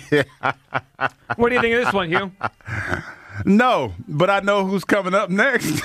What do you think of this one, Hugh? No, but I know who's coming up next.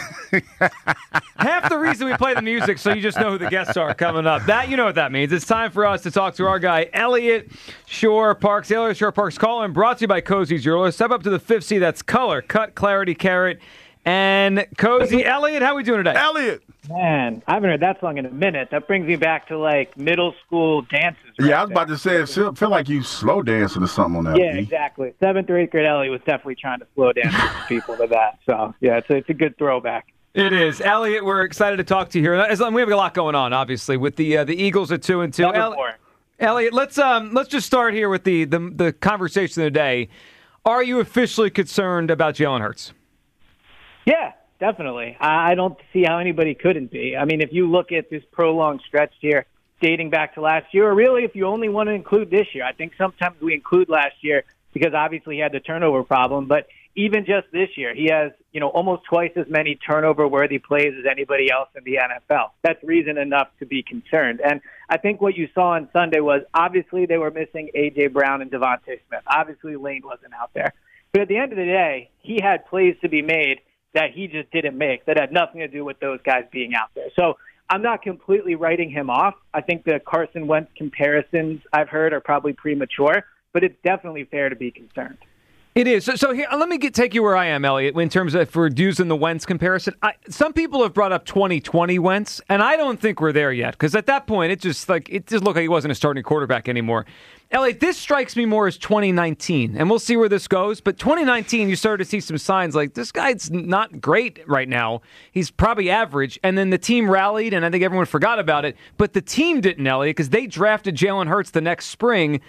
Half the reason we play the music, so you just know who the guests are coming up. That, you know what that means. It's time for us to talk to our guy, Elliot Shorr-Parks. Elliot Shorr-Parks Call-In, brought to you by Cozy Jewelers. Step up to the fifth C. That's color, cut, clarity, carrot, and Cozy. Elliot, how we doing today? Elliot. Man, I haven't heard that song in a minute. That brings me back to, like, middle school dances. Yeah, I was about to say, it feel like you slow dancing or something on that. Yeah, exactly. 7th or 8th grade Elliot was definitely trying to slow dance people to that. So, yeah, it's a good throwback. It is. Elliot, we're excited to talk to you here. We have a lot going on, obviously, with the Eagles at 2-2. Elliot, let's just start here with the conversation of the day. Are you officially concerned about Jalen Hurts? Yeah, definitely. I don't see how anybody couldn't be. I mean, if you look at this prolonged stretch here, dating back to last year, or really if you only want to include this year, I think sometimes we include last year because obviously he had the turnover problem, but even just this year, he has, almost twice as many turnover-worthy plays as anybody else in the NFL. That's reason enough to be concerned. And I think what you saw on Sunday was obviously they were missing A.J. Brown and Devontae Smith. Obviously Lane wasn't out there. But at the end of the day, he had plays to be made that he just didn't make, that had nothing to do with those guys being out there. So I'm not completely writing him off. I think the Carson Wentz comparisons I've heard are probably premature, but it's definitely fair to be concerned. It is. So here, let me take you where I am, Elliot, in terms of for using the Wentz comparison. Some people have brought up 2020 Wentz, and I don't think we're there yet, because at that point, it just looked like he wasn't a starting quarterback anymore. Elliot, this strikes me more as 2019, and we'll see where this goes. But 2019, you started to see some signs like this guy's not great right now. He's probably average, and then the team rallied, and I think everyone forgot about it. But the team didn't, Elliot, because they drafted Jalen Hurts the next spring.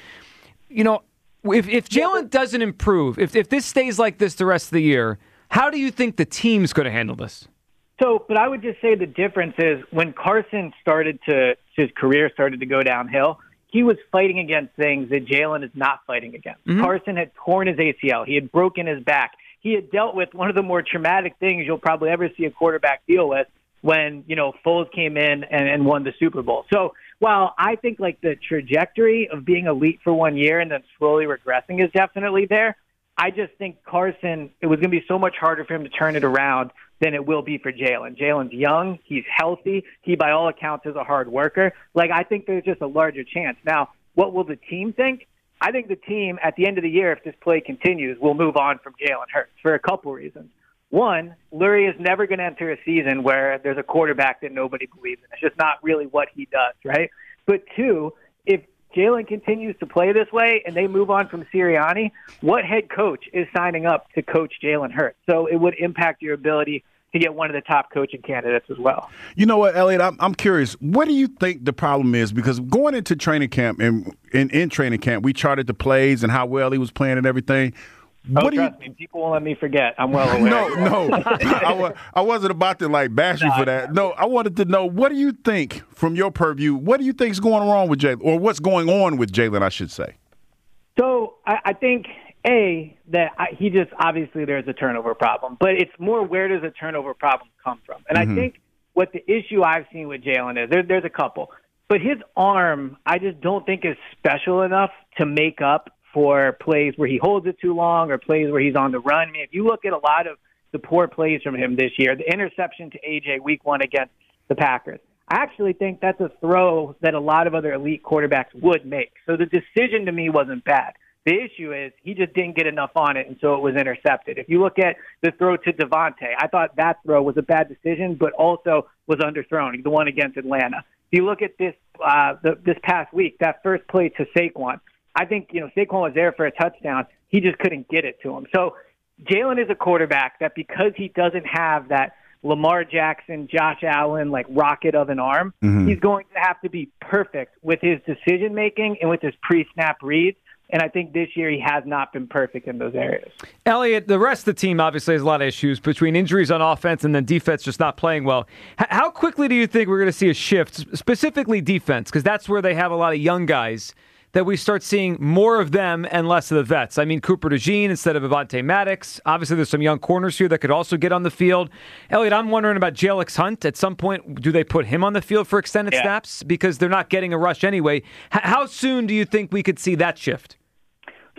If Jalen doesn't improve, if this stays like this the rest of the year, how do you think the team's going to handle this? But I would just say the difference is when Carson his career started to go downhill, he was fighting against things that Jalen is not fighting against. Mm-hmm. Carson had torn his ACL. He had broken his back. He had dealt with one of the more traumatic things you'll probably ever see a quarterback deal with when, Foles came in and won the Super Bowl. So while I think like the trajectory of being elite for 1 year and then slowly regressing is definitely there, I just think Carson, it was going to be so much harder for him to turn it around than it will be for Jalen. Jalen's young. He's healthy. He, by all accounts, is a hard worker. I think there's just a larger chance. Now, what will the team think? I think the team, at the end of the year, if this play continues, will move on from Jalen Hurts for a couple reasons. One, Lurie is never going to enter a season where there's a quarterback that nobody believes in. It's just not really what he does, right? But two, if Jalen continues to play this way and they move on from Sirianni, what head coach is signing up to coach Jalen Hurts? So it would impact your ability to get one of the top coaching candidates as well. You know what, Elliot? I'm curious. What do you think the problem is? Because going into training camp and in training camp, we charted the plays and how well he was playing and everything. Trust me, people won't let me forget. I'm well aware. No. I wasn't about to bash you for that. No, I wanted to know, what do you think, from your purview, what do you think is going wrong with Jalen, or what's going on with Jalen, I should say? So I think, he just, obviously there's a turnover problem, but it's more, where does a turnover problem come from? And I think what the issue I've seen with Jalen is, there's a couple, but his arm, I just don't think is special enough to make up for plays where he holds it too long or plays where he's on the run. I mean, if you look at a lot of the poor plays from him this year, the interception to A.J. week 1 against the Packers, I actually think that's a throw that a lot of other elite quarterbacks would make. So the decision to me wasn't bad. The issue is he just didn't get enough on it, and so it was intercepted. If you look at the throw to Devontae, I thought that throw was a bad decision, but also was underthrown, the one against Atlanta. If you look at this this past week, that first play to Saquon, I think, Saquon was there for a touchdown. He just couldn't get it to him. So Jalen is a quarterback that, because he doesn't have that Lamar Jackson, Josh Allen, rocket of an arm, he's going to have to be perfect with his decision-making and with his pre-snap reads. And I think this year he has not been perfect in those areas. Elliot, the rest of the team obviously has a lot of issues between injuries on offense and then defense just not playing well. How quickly do you think we're going to see a shift, specifically defense? Because that's where they have a lot of young guys, that we start seeing more of them and less of the vets. I mean, Cooper DeJean instead of Avonte Maddox. Obviously, there's some young corners here that could also get on the field. Elliot, I'm wondering about Jalix Hunt. At some point, do they put him on the field for extended snaps? Because they're not getting a rush anyway. How soon do you think we could see that shift?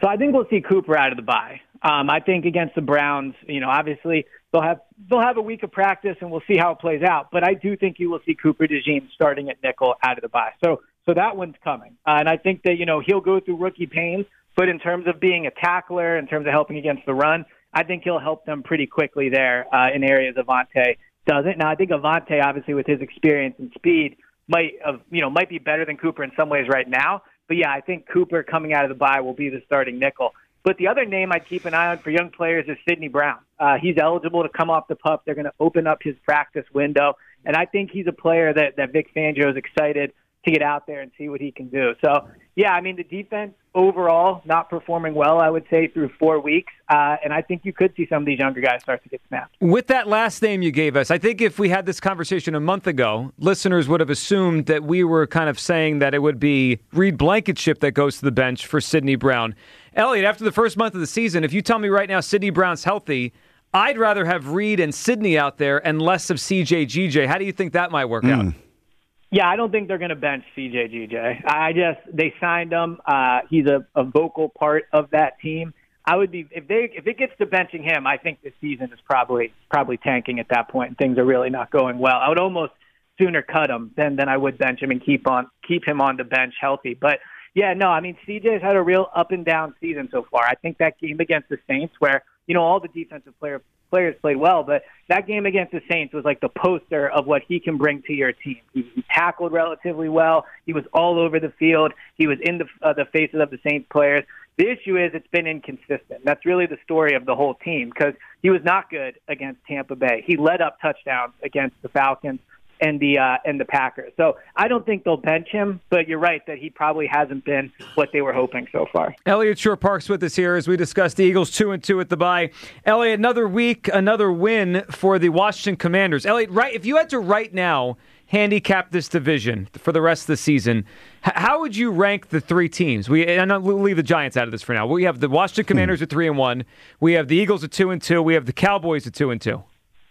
So I think we'll see Cooper out of the bye. I think against the Browns, obviously they'll have a week of practice and we'll see how it plays out. But I do think you will see Cooper DeJean starting at nickel out of the bye. So that one's coming. And I think that, he'll go through rookie pains, but in terms of being a tackler, in terms of helping against the run, I think he'll help them pretty quickly there in areas Avonte doesn't. Now, I think Avonte, obviously, with his experience and speed, might be better than Cooper in some ways right now. But, yeah, I think Cooper coming out of the bye will be the starting nickel. But the other name I'd keep an eye on for young players is Sidney Brown. He's eligible to come off the PUP. They're going to open up his practice window. And I think he's a player that Vic Fangio is excited to get out there and see what he can do. So, yeah, the defense overall not performing well, I would say, through 4 weeks. And I think you could see some of these younger guys start to get snapped. With that last name you gave us, I think if we had this conversation a month ago, listeners would have assumed that we were kind of saying that it would be Reed Blankenship that goes to the bench for Sidney Brown. Elliot, after the first month of the season, if you tell me right now Sidney Brown's healthy, I'd rather have Reed and Sidney out there and less of CJ GJ. How do you think that might work out? Yeah, I don't think they're going to bench CJ GJ. They signed him. He's a vocal part of that team. I would be if it gets to benching him, I think this season is probably tanking at that point, and things are really not going well. I would almost sooner cut him than I would bench him and keep him on the bench healthy. But yeah, no, CJ's had a real up and down season so far. I think that game against the Saints, where all the defensive players played well, but that game against the Saints was like the poster of what he can bring to your team. He tackled relatively well. He was all over the field. He was in the faces of the Saints players. The issue is it's been inconsistent. That's really the story of the whole team, because he was not good against Tampa Bay. He led up touchdowns against the Falcons and the Packers. So I don't think they'll bench him, but you're right that he probably hasn't been what they were hoping so far. Elliot Shore-Parks with us here as we discuss the Eagles 2-2 at the bye. Elliot, another week, another win for the Washington Commanders. Elliot, if you had to right now handicap this division for the rest of the season, how would you rank the three teams? We'll leave the Giants out of this for now. We have the Washington Commanders at 3-1. We have the Eagles at 2-2. We have the Cowboys at 2-2.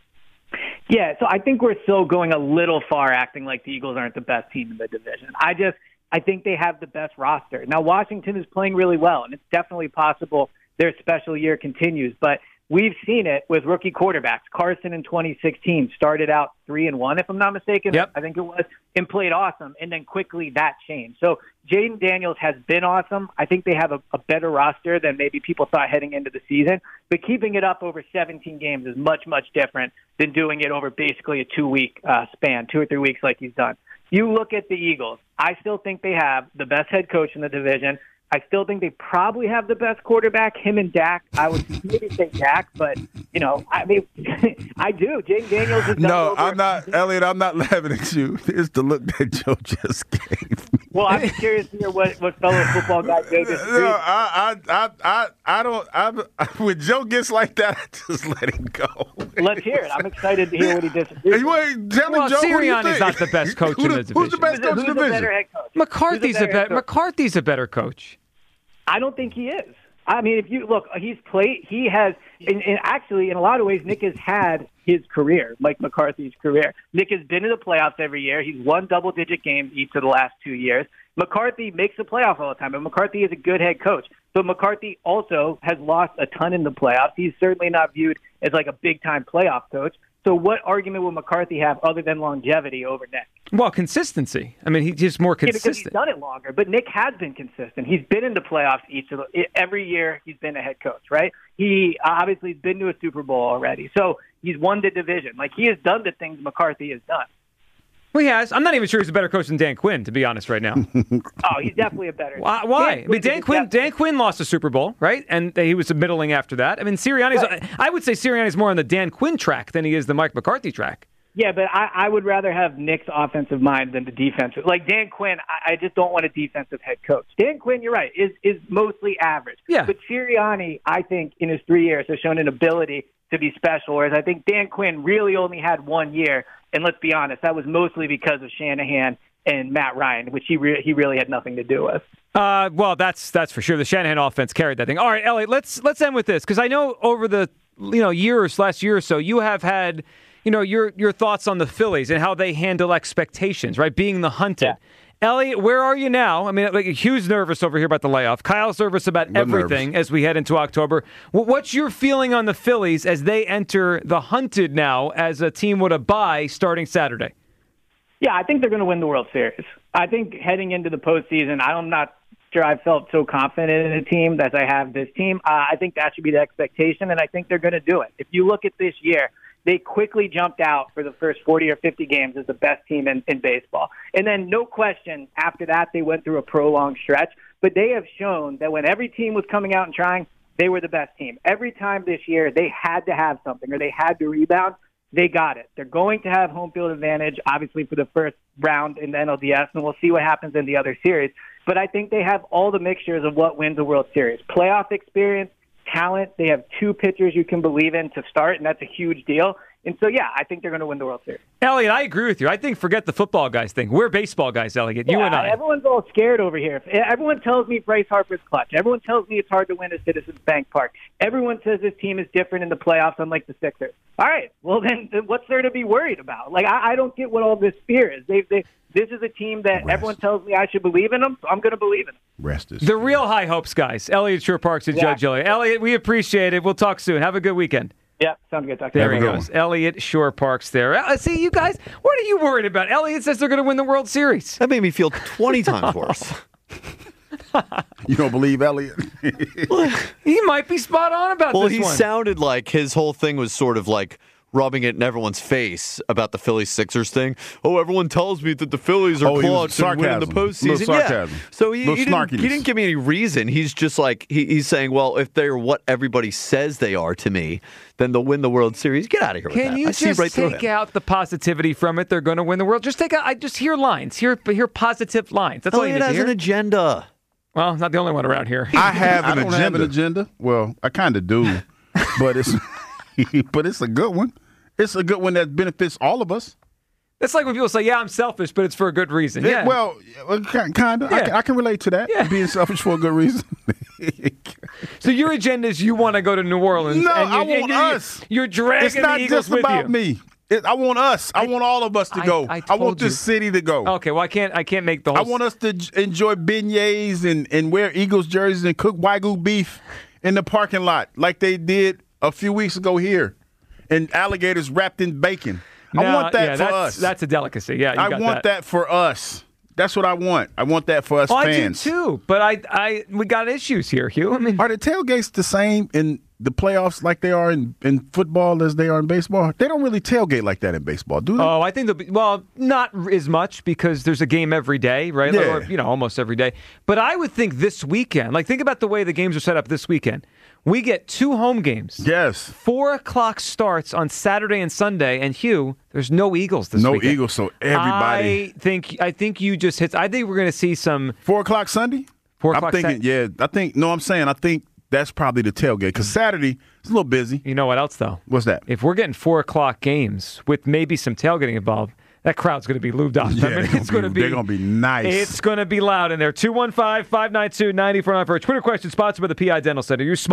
Yeah, so I think we're still going a little far acting like the Eagles aren't the best team in the division. I think they have the best roster. Now, Washington is playing really well, and it's definitely possible their special year continues, but we've seen it with rookie quarterbacks. Carson in 2016 started out 3-1, if I'm not mistaken. Yep. I think it was, and played awesome, and then quickly that changed. So Jaden Daniels has been awesome. I think they have a better roster than maybe people thought heading into the season, but keeping it up over 17 games is much, much different than doing it over basically a 2-week span, 2 or 3 weeks like he's done. You look at the Eagles, I still think they have the best head coach in the division. I still think they probably have the best quarterback, him and Dak. I would maybe say Dak, but, I do. Jaden Daniels is No, I'm not, Elliot, I'm not laughing at you. It's the look that Joe just gave me. Well, I'm curious to hear what fellow football guy Joe disagrees. No, I don't, when Joe gets like that, I just let him go. Let's hear it. I'm excited to hear what he disagrees. Joe, Sirianni's not the best coach in the division. Who's the best coach in the division? Better head coach? McCarthy's a better coach. I don't think he is. If you look, he has, and actually, in a lot of ways, Nick has had his career, Mike McCarthy's career. Nick has been in the playoffs every year. He's won double-digit games each of the last 2 years. McCarthy makes the playoffs all the time, and McCarthy is a good head coach. But McCarthy also has lost a ton in the playoffs. He's certainly not viewed as like a big-time playoff coach. So what argument will McCarthy have other than longevity over Nick? Well, consistency. He's just more consistent. Yeah, because he's done it longer. But Nick has been consistent. He's been in the playoffs every year he's been a head coach, right? He obviously has been to a Super Bowl already. So he's won the division. He has done the things McCarthy has done. Well, he has. I'm not even sure he's a better coach than Dan Quinn, to be honest, right now. Oh, he's definitely a better. Why? Dan Quinn lost a Super Bowl, right? And he was middling after that. Sirianni's. Right. I would say Sirianni's more on the Dan Quinn track than he is the Mike McCarthy track. Yeah, but I would rather have Nick's offensive mind than the defensive. Like Dan Quinn, I just don't want a defensive head coach. Dan Quinn, you're right, is mostly average. Yeah. But Sirianni, I think, in his 3 years has shown an ability to be special, whereas I think Dan Quinn really only had 1 year. And let's be honest, that was mostly because of Shanahan and Matt Ryan, which he really had nothing to do with. Well, that's for sure. The Shanahan offense carried that thing. All right, Elliot, let's end with this, because I know over the last year or so, you have had your thoughts on the Phillies and how they handle expectations, right? Being the hunted. Elliot, where are you now? I mean, like, Hugh's nervous over here about the layoff. Kyle's nervous about everything as we head into October. What's your feeling on the Phillies as they enter the hunted now as a team with a bye starting Saturday? Yeah, I think they're going to win the World Series. I think heading into the postseason, I'm not sure I felt so confident in a team as I have this team. I think that should be the expectation, and I think they're going to do it. If you look at this year, they quickly jumped out for the first 40 or 50 games as the best team in baseball. And then, no question, after that, they went through a prolonged stretch. But they have shown that when every team was coming out and trying, they were the best team. Every time this year, they had to have something or they had to rebound. They got it. They're going to have home field advantage, obviously, for the first round in the NLDS, and we'll see what happens in the other series. But I think they have all the mixtures of what wins a World Series. Playoff experience, talent. They have 2 pitchers you can believe in to start, and that's a huge deal. And so, yeah, I think they're going to win the World Series. Elliot, I agree with you. I think forget the football guys thing. We're baseball guys, Elliot. You and I. Everyone's all scared over here. Everyone tells me Bryce Harper's clutch. Everyone tells me it's hard to win at Citizens Bank Park. Everyone says this team is different in the playoffs, unlike the Sixers. All right, well, then what's there to be worried about? Like, I don't get what all this fear is. This is a team that everyone tells me I should believe in them, so I'm going to believe in them. Rest is the real high hopes guys. Elliot Shore Parks and Judge Elliott. Elliot, we appreciate it. We'll talk soon. Have a good weekend. Yeah, sounds good. Talk there he goes. Elliot Shore Parks there. See, you guys, what are you worried about? Elliot says they're going to win the World Series. That made me feel 20 times worse. You don't believe Elliot? He might be spot on about this one. Well, he sounded like his whole thing was sort of like rubbing it in everyone's face about the Phillies-Sixers thing. Oh, everyone tells me that the Phillies are clutch and winning the postseason. Sarcasm. Yeah. So he didn't give me any reason. He's just like, he's saying, well, if they're what everybody says they are to me, then they'll win the World Series. Get out of here with that. Can you just take out the positivity from it? They're going to win the World. Just take out, I just hear lines. Hear positive lines. That's all you need to hear. Elliot has an agenda. Well, not the only one around here. I have an agenda. Have an agenda. Well, I kind of do, but it's a good one. It's a good one that benefits all of us. It's like when people say, "Yeah, I'm selfish, but it's for a good reason." Yeah. Well, kind of. Yeah. I can relate to that. Yeah. Being selfish for a good reason. So your agenda is you want to go to New Orleans. No, I want us. You're dragging the Eagles with you. It's not just about me. I want us. I want all of us to go. I want this city to go. Okay, well, I can't make the whole... I want us to enjoy beignets and wear Eagles jerseys and cook Wagyu beef in the parking lot like they did a few weeks ago here, and alligators wrapped in bacon. I want that for us. That's a delicacy. Yeah, I want that for us. That's what I want. I want that for us fans. I do too, but we got issues here, Hugh. I mean, are the tailgates the same in the playoffs like they are in football as they are in baseball? They don't really tailgate like that in baseball, do they? Oh, I think not as much because there's a game every day, right? Yeah. Or, almost every day. But I would think this weekend, think about the way the games are set up this weekend. We get 2 home games. Yes. 4:00 starts on Saturday and Sunday. And Hugh, there's no Eagles this weekend. No Eagles, so everybody. I think you just hit. I think we're going to see some 4:00 Sunday. 4:00. I'm thinking. Yeah, I think. No, I'm saying. I think that's probably the tailgate because Saturday it's a little busy. You know what else though? What's that? If we're getting 4:00 games with maybe some tailgating involved, that crowd's going to be lubed up. Yeah, they're going to be nice. It's going to be loud in there. 215-592-9494 for a Twitter question sponsored by the PI Dental Center.